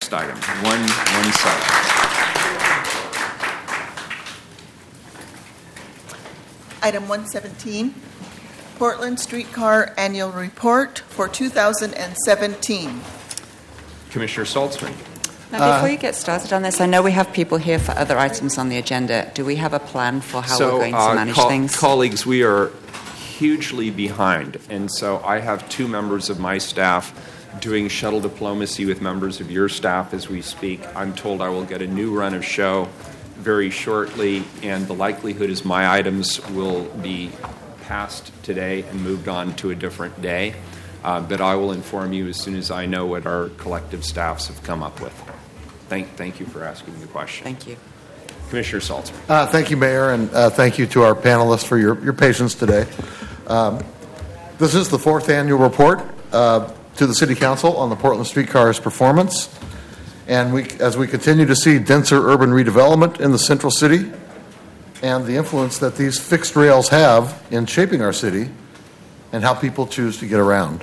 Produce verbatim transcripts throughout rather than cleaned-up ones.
next item. One, one second. Item one seventeen, Portland Streetcar Annual Report for two thousand seventeen. Commissioner Saltzman. Now, before you get started on this, I know we have people here for other items on the agenda. Do we have a plan for how so, we're going to uh, manage co- things? Colleagues, we are hugely behind, and so I have two members of my staff doing shuttle diplomacy with members of your staff as we speak. I'm told I will get a new run of show very shortly, and the likelihood is my items will be passed today and moved on to a different day. Uh, but I will inform you as soon as I know what our collective staffs have come up with. Thank, thank you for asking the question. Thank you. Commissioner Saltzman. Uh, thank you, Mayor, and uh, thank you to our panelists for your, your patience today. Um, this is the fourth annual report uh, to the City Council on the Portland Streetcar's performance. And we, as we continue to see denser urban redevelopment in the central city and the influence that these fixed rails have in shaping our city and how people choose to get around.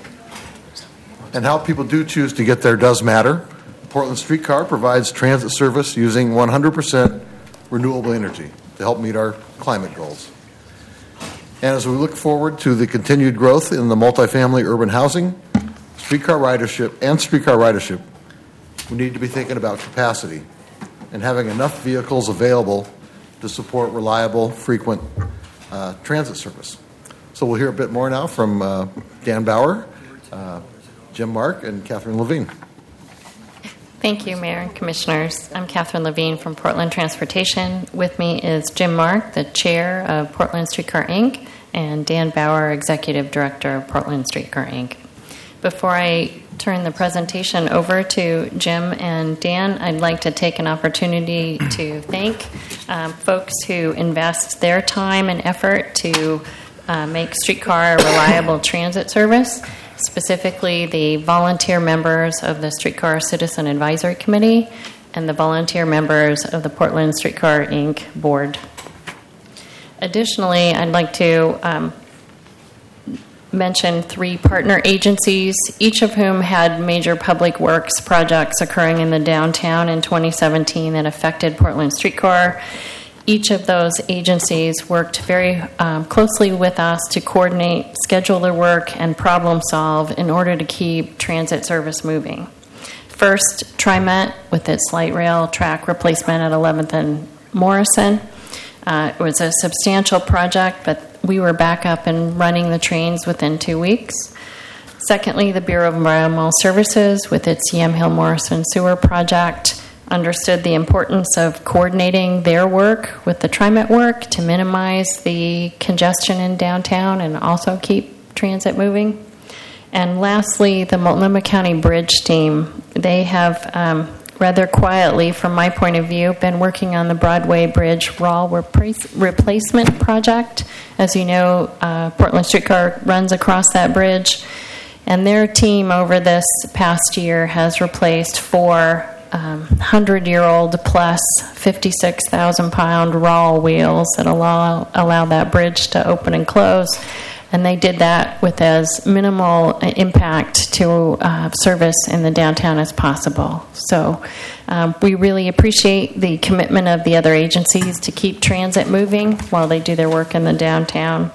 And how people do choose to get there does matter. The Portland Streetcar provides transit service using one hundred percent renewable energy to help meet our climate goals. And as we look forward to the continued growth in the multifamily urban housing, streetcar ridership, and streetcar ridership, we need to be thinking about capacity and having enough vehicles available to support reliable, frequent uh, transit service. So we'll hear a bit more now from uh, Dan Bauer, uh, Jim Mark, and Catherine Levine. Thank you, Mayor and Commissioners. I'm Catherine Levine from Portland Transportation. With me is Jim Mark, the Chair of Portland Streetcar Incorporated, and Dan Bauer, Executive Director of Portland Streetcar Incorporated. Before I turn the presentation over to Jim and Dan, I'd like to take an opportunity to thank um, folks who invest their time and effort to uh, make streetcar a reliable transit service, specifically the volunteer members of the Streetcar Citizen Advisory Committee and the volunteer members of the Portland Streetcar Incorporated Board. Additionally, I'd like to um, mention three partner agencies, each of whom had major public works projects occurring in the downtown in twenty seventeen that affected Portland Streetcar. Each of those agencies worked very um, closely with us to coordinate, schedule their work, and problem solve in order to keep transit service moving. First, TriMet with its light rail track replacement at eleventh and Morrison. Uh, it was a substantial project, but we were back up and running the trains within two weeks. Secondly, the Bureau of Environmental Services with its Yamhill Morrison Sewer Project understood the importance of coordinating their work with the TriMet work to minimize the congestion in downtown and also keep transit moving. And lastly, the Multnomah County Bridge team. They have um, rather quietly, from my point of view, been working on the Broadway Bridge R A L replacement project. As you know, uh, Portland Streetcar runs across that bridge, and their team over this past year has replaced four um, hundred-year-old plus fifty-six thousand pound R A L wheels that allow allow that bridge to open and close. And they did that with as minimal impact to uh, service in the downtown as possible. So um, we really appreciate the commitment of the other agencies to keep transit moving while they do their work in the downtown.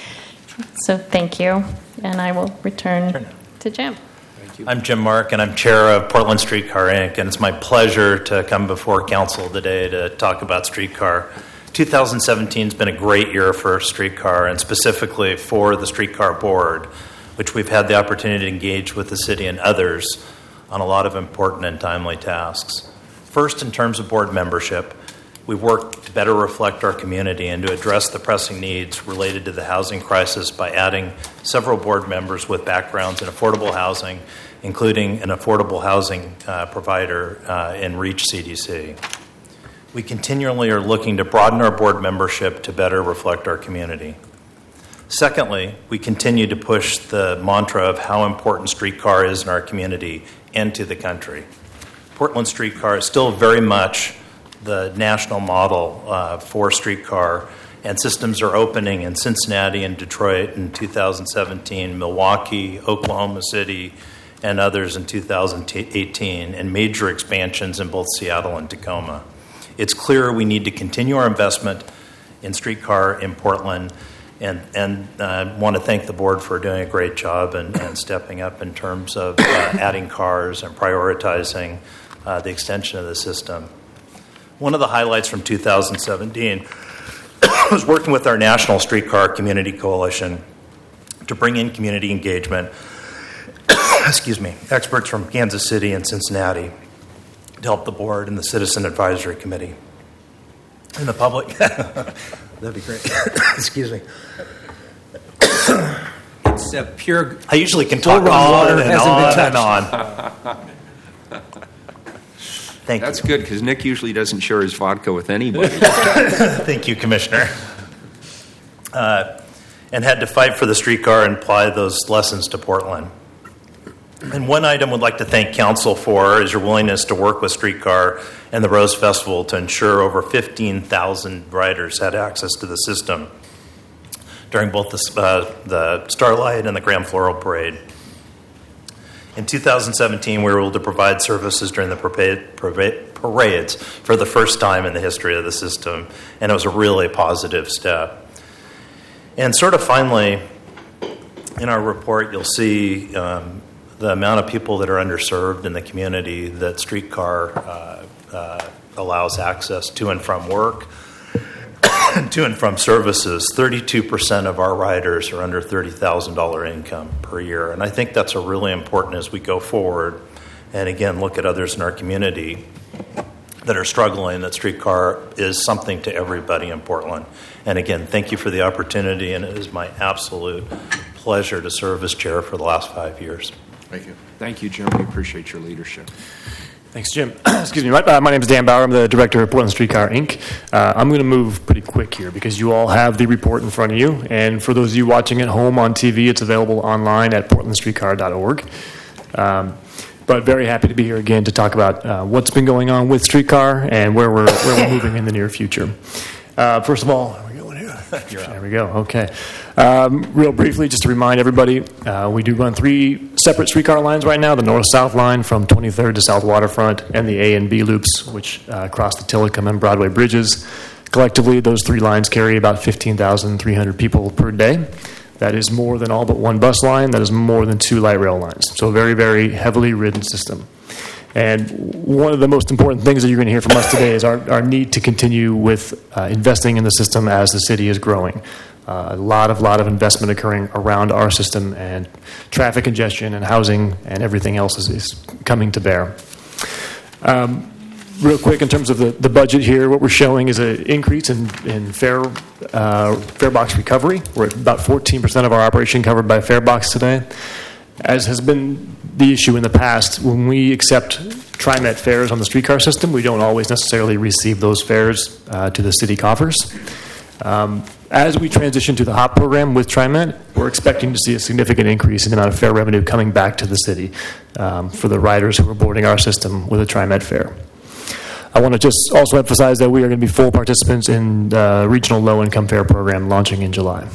So thank you. And I will return to Jim. Thank you. I'm Jim Mark, and I'm chair of Portland Streetcar Incorporated. And it's my pleasure to come before council today to talk about streetcar. twenty seventeen has been a great year for streetcar, and specifically for the streetcar board, which we've had the opportunity to engage with the city and others on a lot of important and timely tasks. First, in terms of board membership, we've worked to better reflect our community and to address the pressing needs related to the housing crisis by adding several board members with backgrounds in affordable housing, including an affordable housing uh, provider uh, in REACH C D C. We continually are looking to broaden our board membership to better reflect our community. Secondly, we continue to push the mantra of how important streetcar is in our community and to the country. Portland Streetcar is still very much the national model uh, for streetcar, and systems are opening in Cincinnati and Detroit in two thousand seventeen, Milwaukee, Oklahoma City, and others in two thousand eighteen, and major expansions in both Seattle and Tacoma. It's clear we need to continue our investment in streetcar in Portland, and and uh, want to thank the board for doing a great job and, and stepping up in terms of uh, adding cars and prioritizing uh, the extension of the system. One of the highlights from two thousand seventeen was working with our National Streetcar Community Coalition to bring in community engagement, excuse me, experts from Kansas City and Cincinnati to help the board and the Citizen Advisory Committee. And the public, that'd be great. Excuse me. It's uh, pure. I usually can talk Full on water and hasn't been on touched. and on. Thank That's you. good, because Nick usually doesn't share his vodka with anybody. Thank you, Commissioner. Uh, and had to fight for the streetcar and apply those lessons to Portland. And one item we'd like to thank Council for is your willingness to work with Streetcar and the Rose Festival to ensure over fifteen thousand riders had access to the system during both the, uh, the Starlight and the Grand Floral Parade. In two thousand seventeen, we were able to provide services during the parade, parade, parades for the first time in the history of the system, and it was a really positive step. And sort of finally, in our report, you'll see um, the amount of people that are underserved in the community that streetcar uh, uh, allows access to and from work, to and from services. thirty-two percent of our riders are under thirty thousand dollars income per year. And I think that's a really important as we go forward and, again, look at others in our community that are struggling, that streetcar is something to everybody in Portland. And, again, thank you for the opportunity, and it is my absolute pleasure to serve as chair for the last five years. Thank you. Thank you, Jim. We appreciate your leadership. Thanks, Jim. Excuse me. My, uh, my name is Dan Bauer. I'm the director of Portland Streetcar Incorporated. Uh, I'm going to move pretty quick here because you all have the report in front of you. And for those of you watching at home on T V, it's available online at portland streetcar dot org. Um, but very happy to be here again to talk about uh, what's been going on with Streetcar and where we're where we're moving in the near future. Uh, first of all, are we going here? There we go. Okay. Um, real briefly, just to remind everybody, uh, we do run three separate streetcar lines right now, the north-south line from twenty-third to South Waterfront, and the A and B loops, which uh, cross the Tillicum and Broadway bridges. Collectively, those three lines carry about fifteen thousand three hundred people per day. That is more than all but one bus line. That is more than two light rail lines. So a very, very heavily ridden system. And one of the most important things that you're going to hear from us today is our, our need to continue with uh, investing in the system as the city is growing. Uh, a lot of lot of investment occurring around our system, and traffic congestion and housing and everything else is, is coming to bear. Um, real quick, in terms of the, the budget here, what we're showing is an increase in, in fare, uh, fare box recovery. We're at about fourteen percent of our operation covered by fare box today. As has been the issue in the past, when we accept TriMet fares on the streetcar system, we don't always necessarily receive those fares uh, to the city coffers. Um, as we transition to the HOP program with TriMet, we're expecting to see a significant increase in the amount of fare revenue coming back to the city um, for the riders who are boarding our system with a TriMet fare. I want to just also emphasize that we are going to be full participants in the regional low-income fare program launching in July.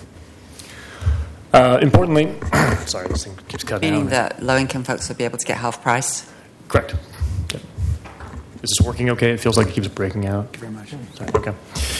Uh, importantly, sorry, this thing keeps cutting Meaning out. that low-income folks will be able to get half price? Correct. Okay. Is this working okay? It feels like it keeps breaking out. Thank you very much. Sorry. Okay.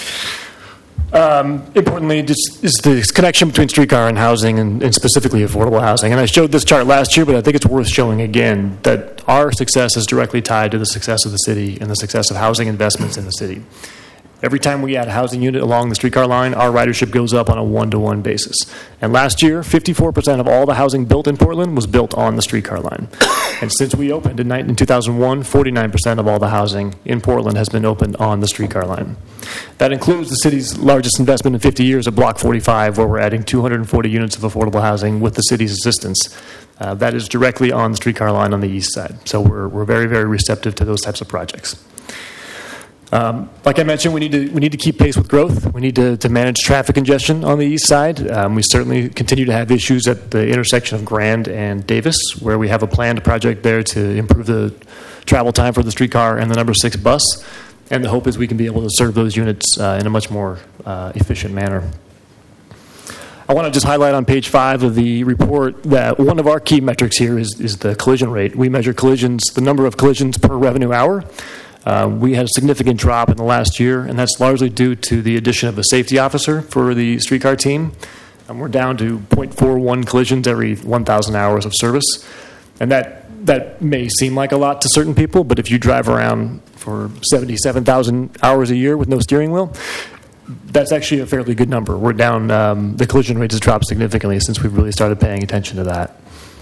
Um, importantly, just is the connection between streetcar and housing, and, and specifically affordable housing. And I showed this chart last year, but I think it's worth showing again that our success is directly tied to the success of the city and the success of housing investments in the city. Every time we add a housing unit along the streetcar line, our ridership goes up on a one-to-one basis. And last year, fifty-four percent of all the housing built in Portland was built on the streetcar line. And since we opened in two thousand one, forty-nine percent of all the housing in Portland has been opened on the streetcar line. That includes the city's largest investment in fifty years at Block forty-five, where we're adding two hundred forty units of affordable housing with the city's assistance. Uh, that is directly on the streetcar line on the east side. So we're, we're very, very receptive to those types of projects. Um, like I mentioned, we need to we need to keep pace with growth. We need to, to manage traffic congestion on the east side. Um, we certainly continue to have issues at the intersection of Grand and Davis, where we have a planned project there to improve the travel time for the streetcar and the number six bus. And the hope is we can be able to serve those units uh, in a much more uh, efficient manner. I want to just highlight on page five of the report that one of our key metrics here is, is the collision rate. We measure collisions, the number of collisions per revenue hour. Uh, we had a significant drop in the last year, and that's largely due to the addition of a safety officer for the streetcar team. And we're down to zero point four one collisions every one thousand hours of service. And that, that may seem like a lot to certain people, but if you drive around for seventy-seven thousand hours a year with no steering wheel, that's actually a fairly good number. We're down, um, the collision rate has dropped significantly since we've really started paying attention to that.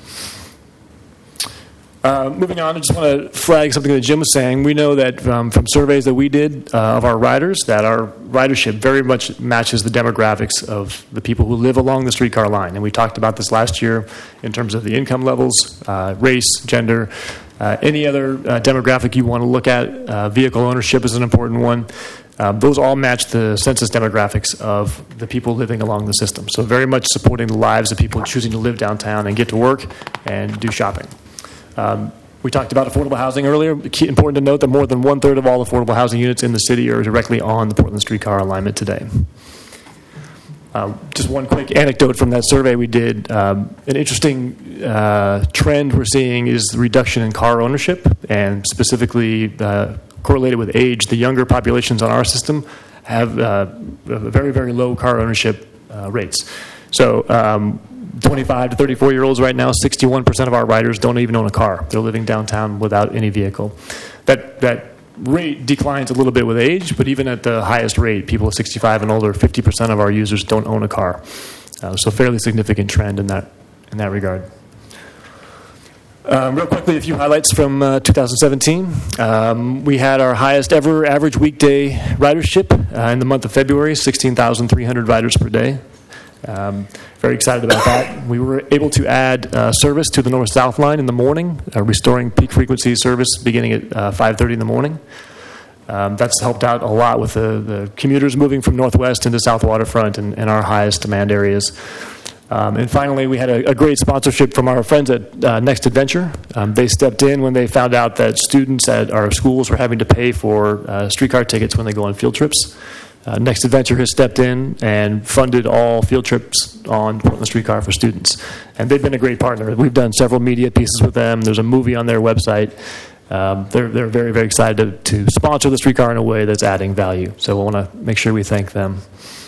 Uh, moving on, I just want to flag something that Jim was saying. We know that um, from surveys that we did uh, of our riders, that our ridership very much matches the demographics of the people who live along the streetcar line. And we talked about this last year in terms of the income levels, uh, race, gender, uh, any other uh, demographic you want to look at. Uh, vehicle ownership is an important one. Uh, those all match the census demographics of the people living along the system. So very much supporting the lives of people choosing to live downtown and get to work and do shopping. Um, we talked about affordable housing earlier. Key, important to note that more than one-third of all affordable housing units in the city are directly on the Portland streetcar alignment today. Uh, just one quick anecdote from that survey we did. Um, an interesting uh, trend we're seeing is the reduction in car ownership, and specifically uh, correlated with age. The younger populations on our system have uh, very, very low car ownership uh, rates. So um, twenty-five to thirty-four year olds right now, sixty-one percent of our riders don't even own a car. They're living downtown without any vehicle. That that rate declines a little bit with age, but even at the highest rate, people sixty-five and older, fifty percent of our users don't own a car. Uh, so fairly significant trend in that in that regard. Um, real quickly, a few highlights from uh, two thousand seventeen. Um, we had our highest ever average weekday ridership uh, in the month of February, sixteen thousand three hundred riders per day. Um, very excited about that. We were able to add uh, service to the north-south line in the morning, uh, restoring peak frequency service beginning at uh, five thirty in the morning. Um, that's helped out a lot with the, the commuters moving from northwest into south waterfront and, and our highest demand areas. Um, and finally, we had a, a great sponsorship from our friends at uh, Next Adventure. Um, they stepped in when they found out that students at our schools were having to pay for uh, streetcar tickets when they go on field trips. Uh, Next Adventure has stepped in and funded all field trips on Portland Streetcar for students. And they've been a great partner. We've done several media pieces with them. There's a movie on their website. Um, they're, they're very, very excited to, to sponsor the streetcar in a way that's adding value. So I want to make sure we thank them.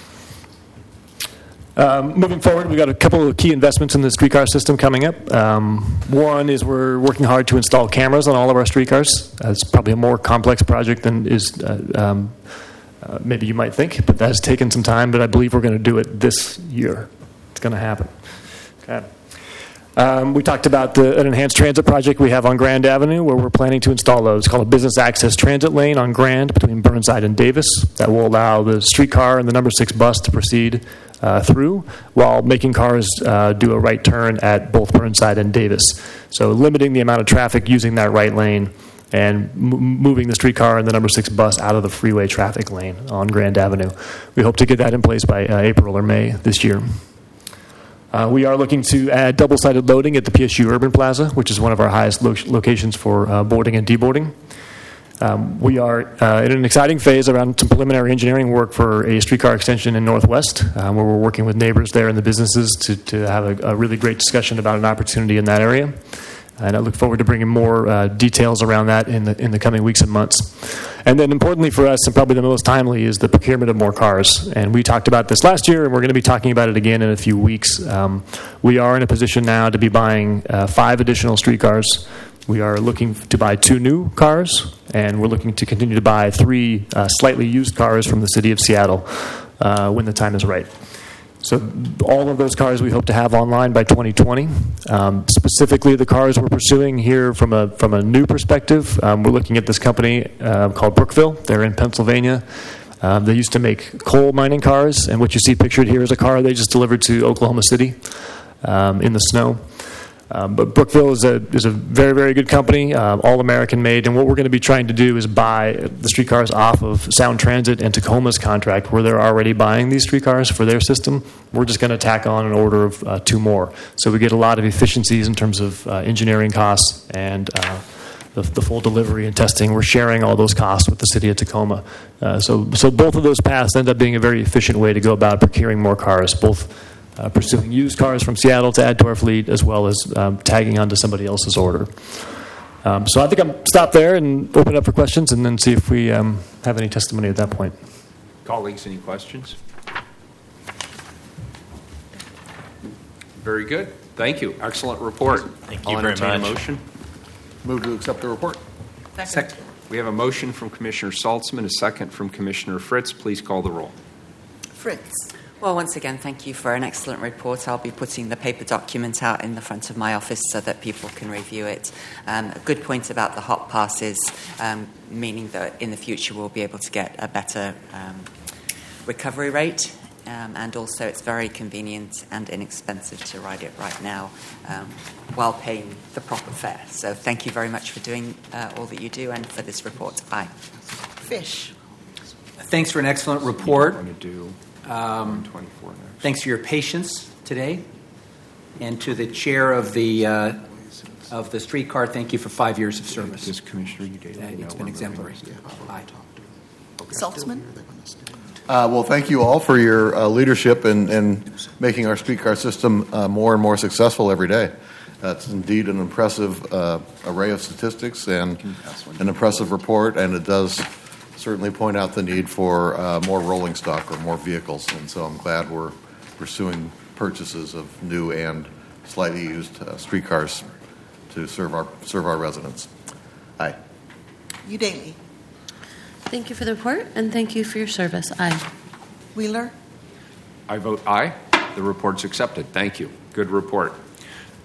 Um, moving forward, we've got a couple of key investments in the streetcar system coming up. Um, one is we're working hard to install cameras on all of our streetcars. Uh, it's probably a more complex project than is uh, um, uh, maybe you might think, but that has taken some time, but I believe we're going to do it this year. It's going to happen. Okay. Um, we talked about the, an enhanced transit project we have on Grand Avenue where we're planning to install those. It's called a business access transit lane on Grand between Burnside and Davis that will allow the streetcar and the number six bus to proceed uh, through while making cars uh, do a right turn at both Burnside and Davis. So limiting the amount of traffic using that right lane and m- moving the streetcar and the number six bus out of the freeway traffic lane on Grand Avenue. We hope to get that in place by uh, April or May this year. Uh, we are looking to add double-sided loading at the P S U Urban Plaza, which is one of our highest lo- locations for uh, boarding and deboarding. Um, we are uh, in an exciting phase around some preliminary engineering work for a streetcar extension in Northwest, uh, where we're working with neighbors there and the businesses to, to have a, a really great discussion about an opportunity in that area. And I look forward to bringing more uh, details around that in the in the coming weeks and months. And then importantly for us, and probably the most timely, is the procurement of more cars. And we talked about this last year, and we're going to be talking about it again in a few weeks. Um, we are in a position now to be buying uh, five additional streetcars. We are looking to buy two new cars, and we're looking to continue to buy three uh, slightly used cars from the city of Seattle uh, when the time is right. So all of those cars we hope to have online by twenty twenty. Um, specifically, the cars we're pursuing here from a from a new perspective, um, we're looking at this company uh, called Brookville. They're in Pennsylvania. Um, they used to make coal mining cars, and what you see pictured here is a car they just delivered to Oklahoma City um, in the snow. Um, but Brookville is a is a very, very good company, uh, all American made, and what we're going to be trying to do is buy the streetcars off of Sound Transit and Tacoma's contract, where they're already buying these streetcars for their system. We're just going to tack on an order of uh, two more. So we get a lot of efficiencies in terms of uh, engineering costs and uh, the, the full delivery and testing. We're sharing all those costs with the city of Tacoma. Uh, so, so both of those paths end up being a very efficient way to go about procuring more cars, both uh, pursuing used cars from Seattle to add to our fleet, as well as um, tagging onto somebody else's order. Um, so I think I'll stop there and open it up for questions, and then see if we um, have any testimony at that point. Colleagues, any questions? Very good. Thank you. Excellent report. Thank you I'll very entertain much. a motion. Move to accept the report. Second. We have a motion from Commissioner Saltzman, a second from Commissioner Fritz. Please call the roll. Fritz. Well, once again, thank you for an excellent report. I'll be putting the paper document out in the front of my office so that people can review it. Um, a good point about the hot passes, um, meaning that in the future we'll be able to get a better um, recovery rate. Um, and also, it's very convenient and inexpensive to ride it right now um, while paying the proper fare. So, thank you very much for doing uh, all that you do and for this report. Aye. Fish. Thanks for an excellent report. I'm going to do Um, twenty-four next. Thanks for your patience today, and to the chair of the uh, of the streetcar. Thank you for five years of service. Does Commissioner Udall Uh, know It's we're been moving exemplary. this? Aye. Saltzman. Uh, well, thank you all for your uh, leadership in, in making our streetcar system uh, more and more successful every day. That's indeed an impressive uh, array of statistics and an impressive report, and it does certainly point out the need for uh, more rolling stock or more vehicles. And so I'm glad we're pursuing purchases of new and slightly used uh, streetcars to serve our serve our residents. Aye. Udaley. Thank you for the report, and thank you for your service. Aye. Wheeler. I vote aye. The report's accepted. Thank you. Good report.